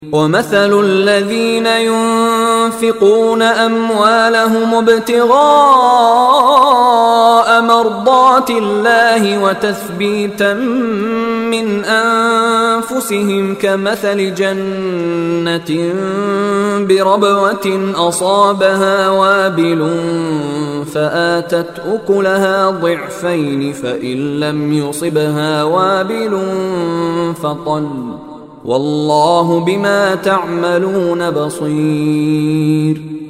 ومثل الذين ينفقون أموالهم ابتغاء مرضات الله وتثبيتا من أنفسهم كمثل جنة بربوة أصابها وابل فآتت أكلها ضعفين فإن لم يصبها وابل فطل والله بما تعملون بصير.